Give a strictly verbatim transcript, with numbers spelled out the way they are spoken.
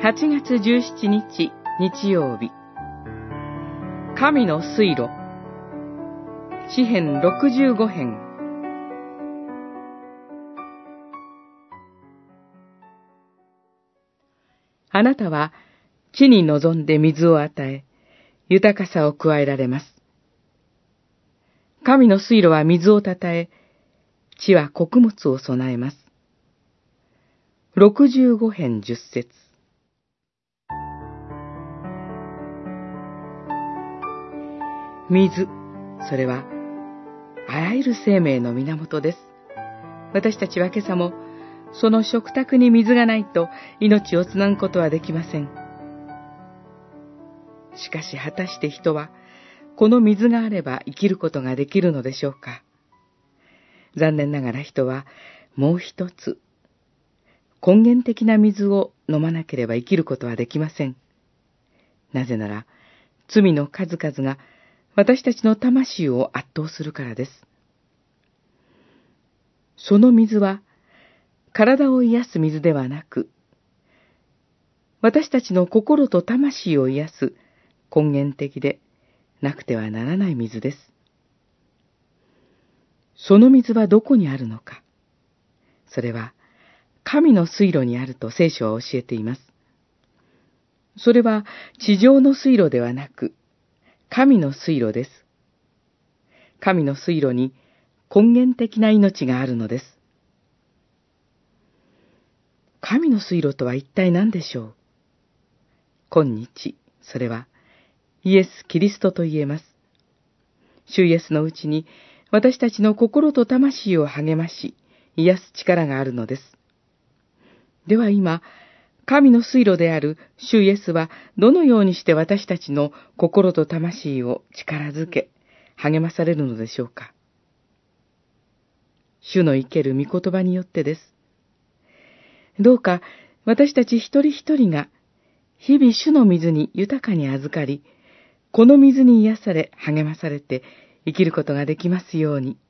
はちがつじゅうしちにち日曜日、神の水路、詩編ろくじゅうご編。あなたは地に臨んで水を与え、豊かさを加えられます。神の水路は水をたたえ、地は穀物を備えます。ろくじゅうご編じゅっ節。水、それはあらゆる生命の源です。私たちは今朝もその食卓に水がないと命をつなぐことはできません。しかし果たして人はこの水があれば生きることができるのでしょうか。残念ながら人はもう一つ根源的な水を飲まなければ生きることはできません。なぜなら罪の数々が私たちの魂を圧倒するからです。その水は体を癒す水ではなく、私たちの心と魂を癒す根源的でなくてはならない水です。その水はどこにあるのか。それは神の水路にあると聖書は教えています。それは地上の水路ではなく、神の水路です。神の水路に根源的な命があるのです。神の水路とは一体何でしょう。今日、それはイエス・キリストと言えます。主イエスのうちに私たちの心と魂を励まし、癒す力があるのです。では今、神の水路である主イエスはどのようにして私たちの心と魂を力づけ、励まされるのでしょうか。主の生ける御言葉によってです。どうか私たち一人一人が日々主の水に豊かに預かり、この水に癒され励まされて生きることができますように。